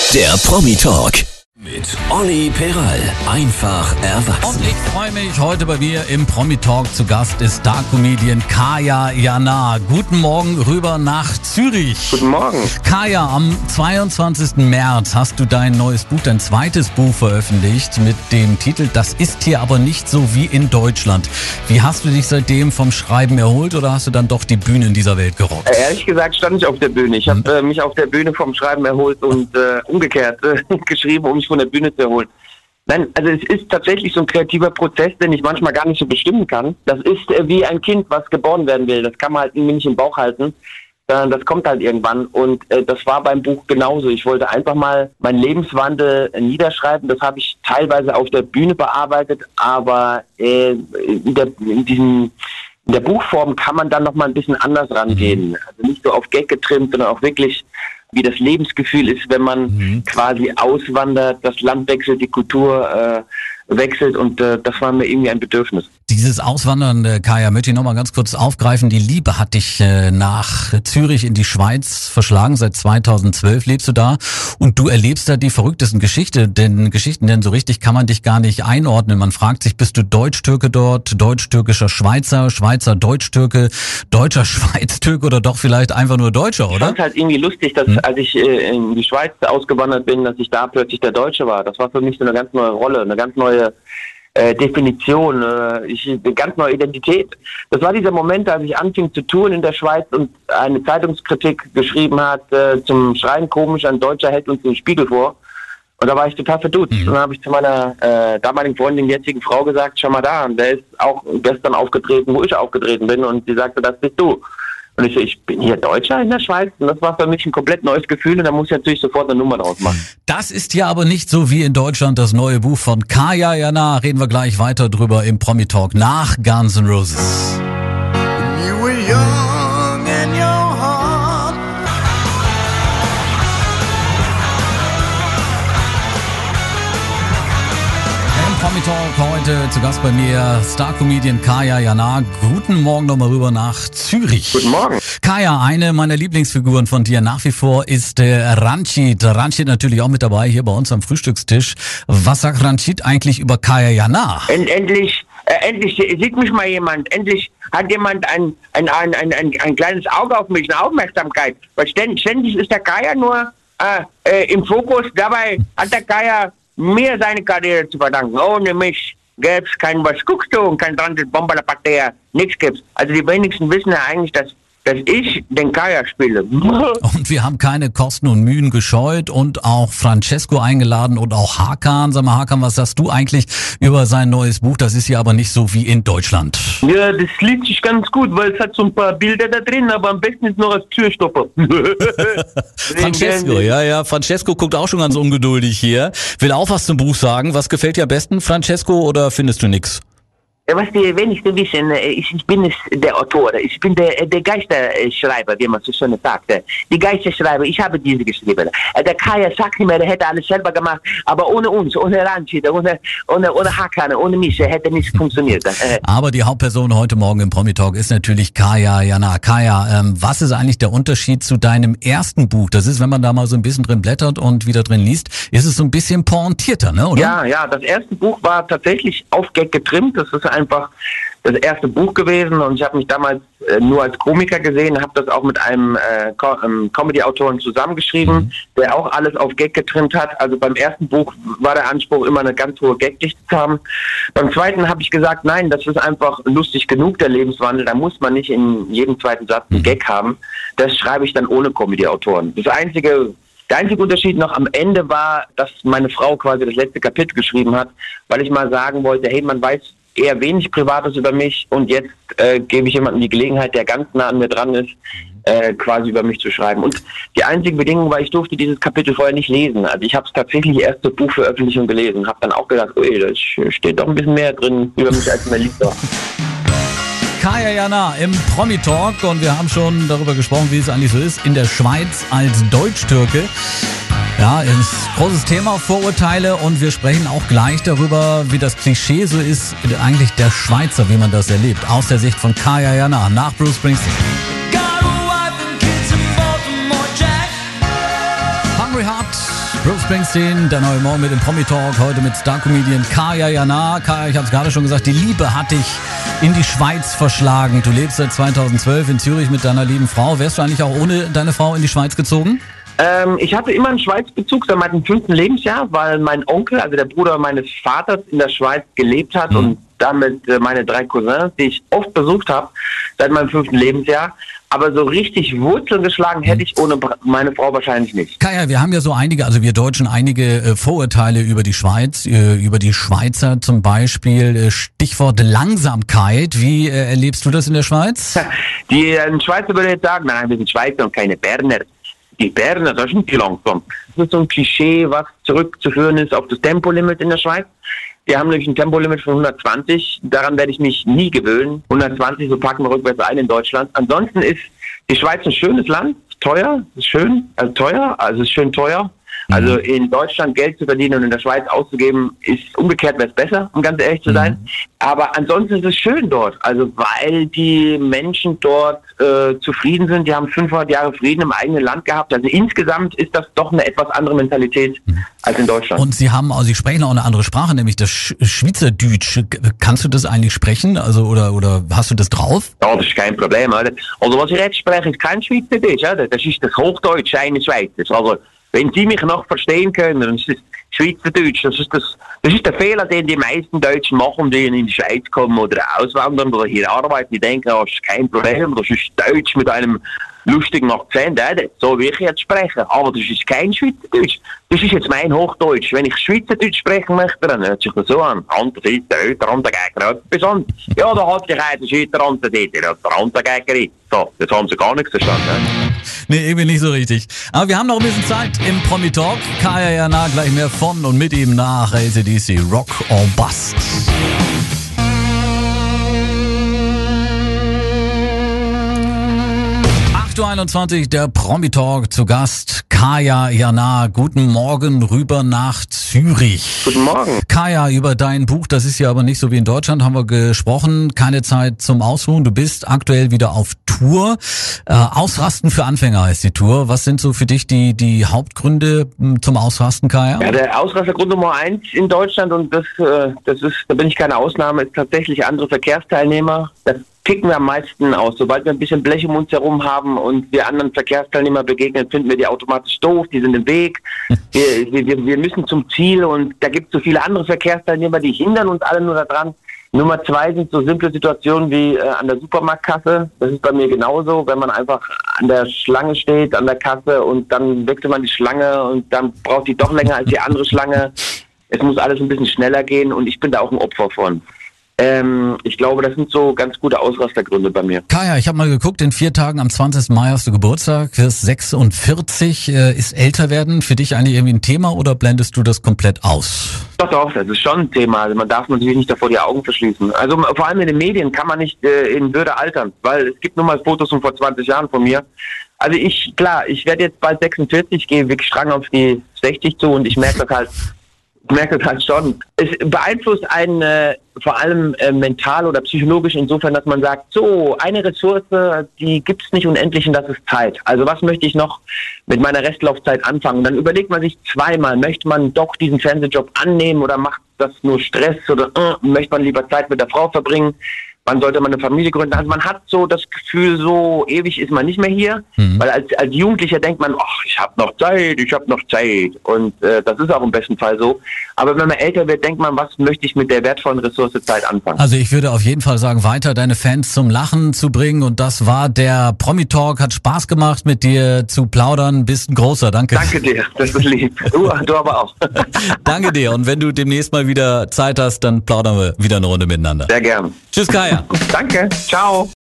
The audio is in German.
Der Promi-Talk mit Olli Peral. Einfach erwachsen. Und ich freue mich, heute bei mir im Promi-Talk zu Gast ist Star-Comedian Kaya Jana. Guten Morgen rüber nach Zürich. Guten Morgen. Kaya, am 22. März hast du dein neues Buch, dein zweites Buch veröffentlicht mit dem Titel Das ist hier aber nicht so wie in Deutschland. Wie hast du dich seitdem vom Schreiben erholt oder hast du dann doch die Bühnen dieser Welt gerockt? Ehrlich gesagt stand ich auf der Bühne. Ich habe mich auf der Bühne vom Schreiben erholt und umgekehrt geschrieben, um mich von der Bühne zu erholen. Nein, also es ist tatsächlich so ein kreativer Prozess, den ich manchmal gar nicht so bestimmen kann. Das ist wie ein Kind, was geboren werden will. Das kann man halt irgendwie nicht im Bauch halten. Das kommt halt irgendwann und das war beim Buch genauso. Ich wollte einfach mal meinen Lebenswandel niederschreiben. Das habe ich teilweise auf der Bühne bearbeitet, aber in der Buchform kann man dann noch mal ein bisschen anders rangehen. Also nicht so auf Gag getrimmt, sondern auch wirklich, wie das Lebensgefühl ist, wenn man quasi auswandert, das Land wechselt, die Kultur wechselt und das war mir irgendwie ein Bedürfnis. Dieses Auswandern, Kaya, möchte ich nochmal ganz kurz aufgreifen. Die Liebe hat dich nach Zürich in die Schweiz verschlagen. Seit 2012 lebst du da und du erlebst da die verrücktesten Geschichten, denn so richtig kann man dich gar nicht einordnen. Man fragt sich, bist du Deutsch-Türke dort, deutsch-türkischer Schweizer, Schweizer Deutsch-Türke, deutscher Schweiz-Türke oder doch vielleicht einfach nur Deutscher, oder? Ich fand es halt irgendwie lustig, dass als ich in die Schweiz ausgewandert bin, dass ich da plötzlich der Deutsche war. Das war für mich so eine ganz neue Rolle, eine ganz neue Definition, eine ganz neue Identität. Das war dieser Moment, als ich anfing zu touren in der Schweiz und eine Zeitungskritik geschrieben hat, zum Schreien komisch, ein Deutscher hält uns den Spiegel vor. Und da war ich total verdutzt. Und dann habe ich zu meiner damaligen Freundin, jetzigen Frau gesagt, schau mal da, der ist auch gestern aufgetreten, wo ich aufgetreten bin. Und sie sagte, das bist du. Und ich so, ich bin hier Deutscher in der Schweiz und das war für mich ein komplett neues Gefühl und da muss ich natürlich sofort eine Nummer draus machen. Das ist ja aber nicht so wie in Deutschland das neue Buch von Kaya Jana. Reden wir gleich weiter drüber im Promi-Talk nach Guns N' Roses. You were young and your heart. Im Promi-Talk heute zu Gast bei mir Star-Comedian Kaya Jana. Guten Morgen nochmal rüber nach Zürich. Guten Morgen. Kaya, eine meiner Lieblingsfiguren von dir nach wie vor ist Ranjit. Ranjit natürlich auch mit dabei hier bei uns am Frühstückstisch. Was sagt Ranjit eigentlich über Kaya Jana? Endlich sieht mich mal jemand. Endlich hat jemand ein kleines Auge auf mich, eine Aufmerksamkeit. Weil ständig ist der Kaya nur im Fokus. Dabei hat der Kaya mir seine Karriere zu verdanken. Ohne mich gäb's kein Was guckst du und kein Transit Bomberpatea. Nichts gibt's. Also die wenigsten wissen ja eigentlich, dass ich den Kaya spiele. Und wir haben keine Kosten und Mühen gescheut und auch Francesco eingeladen und auch Hakan. Sag mal, Hakan, was sagst du eigentlich über sein neues Buch? Das ist ja aber nicht so wie in Deutschland. Ja, das liest sich ganz gut, weil es hat so ein paar Bilder da drin, aber am besten ist noch als Türstopper. Francesco, ja, Francesco guckt auch schon ganz ungeduldig hier. Will auch was zum Buch sagen. Was gefällt dir am besten, Francesco, oder findest du nix? Was die wenigsten wissen, ich bin nicht der Autor, ich bin der Geisterschreiber, wie man so schön sagt. Die Geisterschreiber, ich habe diese geschrieben. Der Kaya sagt immer, er hätte alles selber gemacht, aber ohne uns, ohne Ranjit, ohne Hakan, ohne mich hätte nichts funktioniert. Aber die Hauptperson heute Morgen im Promi-Talk ist natürlich Kaya Jana. Kaya, was ist eigentlich der Unterschied zu deinem ersten Buch? Das ist, wenn man da mal so ein bisschen drin blättert und wieder drin liest, ist es so ein bisschen pointierter, ne, oder? Ja, das erste Buch war tatsächlich auf Gag getrimmt. Das ist einfach das erste Buch gewesen und ich habe mich damals nur als Komiker gesehen, habe das auch mit einem Comedy-Autoren zusammengeschrieben, der auch alles auf Gag getrimmt hat. Also beim ersten Buch war der Anspruch, immer eine ganz hohe Gagdichte zu haben. Beim zweiten habe ich gesagt, nein, das ist einfach lustig genug, der Lebenswandel. Da muss man nicht in jedem zweiten Satz einen Gag haben. Das schreibe ich dann ohne Comedy-Autoren. Der einzige Unterschied noch am Ende war, dass meine Frau quasi das letzte Kapitel geschrieben hat, weil ich mal sagen wollte, hey, man weiß eher wenig Privates über mich und jetzt gebe ich jemandem die Gelegenheit, der ganz nah an mir dran ist, quasi über mich zu schreiben. Und die einzige Bedingung war, ich durfte dieses Kapitel vorher nicht lesen. Also ich habe es tatsächlich erst zur Buchveröffentlichung gelesen, habe dann auch gedacht, da steht doch ein bisschen mehr drin über mich, als mir lieb war. Kaya Jana im Promi-Talk und wir haben schon darüber gesprochen, wie es eigentlich so ist, in der Schweiz als Deutsch-Türke. Ja, ist großes Thema, Vorurteile, und wir sprechen auch gleich darüber, wie das Klischee so ist, eigentlich der Schweizer, wie man das erlebt, aus der Sicht von Kaya Jana nach Bruce Springsteen. Hungry Heart Bruce Springsteen, der neue Morgen mit dem Promi-Talk, heute mit Star-Comedian Kaya Jana. Kaya, ich habe es gerade schon gesagt, die Liebe hat dich in die Schweiz verschlagen. Du lebst seit 2012 in Zürich mit deiner lieben Frau. Wärst du eigentlich auch ohne deine Frau in die Schweiz gezogen? Ich hatte immer einen Schweizbezug seit meinem 5. Lebensjahr, weil mein Onkel, also der Bruder meines Vaters, in der Schweiz gelebt hat und damit meine 3 Cousins, die ich oft besucht habe, seit meinem 5. Lebensjahr. Aber so richtig Wurzeln geschlagen hätte ich ohne meine Frau wahrscheinlich nicht. Kaya, wir haben ja so einige, also wir Deutschen, einige Vorurteile über die Schweiz, über die Schweizer zum Beispiel. Stichwort Langsamkeit. Wie erlebst du das in der Schweiz? Die Schweizer würde jetzt sagen, nein, wir sind Schweizer und keine Berner. Die Berner, das sind die langsam. Das ist so ein Klischee, was zurückzuführen ist auf das Tempolimit in der Schweiz. Die haben nämlich ein Tempolimit von 120. Daran werde ich mich nie gewöhnen. 120, so packen wir rückwärts ein in Deutschland. Ansonsten ist die Schweiz ein schönes Land. Teuer, ist schön, also teuer, also ist schön teuer. Also in Deutschland Geld zu verdienen und in der Schweiz auszugeben, ist umgekehrt wäre es besser, um ganz ehrlich zu sein. Aber ansonsten ist es schön dort, also weil die Menschen dort zufrieden sind. Die haben 500 Jahre Frieden im eigenen Land gehabt. Also insgesamt ist das doch eine etwas andere Mentalität als in Deutschland. Und Sie sprechen auch eine andere Sprache, nämlich das Schweizerdeutsch. Kannst du das eigentlich sprechen? Also oder hast du das drauf? Ja, das ist kein Problem. Oder? Also was ich jetzt spreche, ist kein Schweizerdeutsch. Oder? Das ist das Hochdeutsch eines Schweizers. Also wenn Sie mich noch verstehen können, dann ist das Schweizerdeutsch. Das ist der Fehler, den die meisten Deutschen machen, die in die Schweiz kommen oder auswandern oder hier arbeiten. Die denken, das ist kein Problem, das ist Deutsch mit einem lustigen Akzent, so wie ich jetzt spreche. Aber das ist kein Schweizerdeutsch. Das ist jetzt mein Hochdeutsch. Wenn ich Schweizerdeutsch sprechen möchte, dann hört sich das so an. Andere Seite, der Randgegner etwas an. Ja, da hat sich einer Seite der der Randgegner. So, jetzt haben Sie gar nichts verstanden. Nee, irgendwie nicht so richtig. Aber wir haben noch ein bisschen Zeit im Promi-Talk. Kaya Jana, gleich mehr von und mit ihm nach AC/DC Rock or Bust. 8:21 Uhr, der Promi-Talk, zu Gast Kaya Jana. Guten Morgen rüber nach Zürich. Guten Morgen. Kaya, über dein Buch, das ist ja aber nicht so wie in Deutschland, haben wir gesprochen. Keine Zeit zum Ausruhen. Du bist aktuell wieder auf Tour. Ausrasten für Anfänger heißt die Tour. Was sind so für dich die Hauptgründe zum Ausrasten, Kaya? Ja, der Ausrastergrund Nummer 1 in Deutschland, und da bin ich keine Ausnahme, ist tatsächlich andere Verkehrsteilnehmer. Das ticken wir am meisten aus. Sobald wir ein bisschen Blech um uns herum haben und wir anderen Verkehrsteilnehmer begegnen, finden wir die automatisch doof, die sind im Weg. Wir müssen zum Ziel, und da gibt es so viele andere Verkehrsteilnehmer, die hindern uns alle nur daran. Nummer 2 sind so simple Situationen wie an der Supermarktkasse. Das ist bei mir genauso, wenn man einfach an der Schlange steht, an der Kasse, und dann wechselt man die Schlange und dann braucht die doch länger als die andere Schlange. Es muss alles ein bisschen schneller gehen, und ich bin da auch ein Opfer von. Ich glaube, das sind so ganz gute Ausrastergründe bei mir. Kaya, ich habe mal geguckt, in 4 Tagen am 20. Mai hast du Geburtstag, wirst 46. Ist älter werden für dich eigentlich irgendwie ein Thema oder blendest du das komplett aus? Doch, das ist schon ein Thema. Also man darf natürlich nicht davor die Augen verschließen. Also vor allem in den Medien kann man nicht in Würde altern, weil es gibt nun mal Fotos von vor 20 Jahren von mir. Also ich werde jetzt bald 46, gehe wirklich strang auf die 60 zu, und ich merke das halt schon. Es beeinflusst einen vor allem mental oder psychologisch insofern, dass man sagt, so, eine Ressource, die gibt's nicht unendlich, und das ist Zeit. Also was möchte ich noch mit meiner Restlaufzeit anfangen? Und dann überlegt man sich zweimal, möchte man doch diesen Fernsehjob annehmen oder macht das nur Stress, oder möchte man lieber Zeit mit der Frau verbringen? Wann sollte man eine Familie gründen? Also man hat so das Gefühl, so ewig ist man nicht mehr hier, weil als Jugendlicher denkt man, ach, ich habe noch Zeit, und das ist auch im besten Fall so. Aber wenn man älter wird, denkt man, was möchte ich mit der wertvollen Ressource Zeit anfangen? Also ich würde auf jeden Fall sagen, weiter deine Fans zum Lachen zu bringen, und das war der Promi-Talk. Hat Spaß gemacht, mit dir zu plaudern. Bist ein großer, danke. Danke dir, das ist lieb. Du aber auch. Danke dir, und wenn du demnächst mal wieder Zeit hast, dann plaudern wir wieder eine Runde miteinander. Sehr gern. Tschüss, Kaya. Danke, ciao.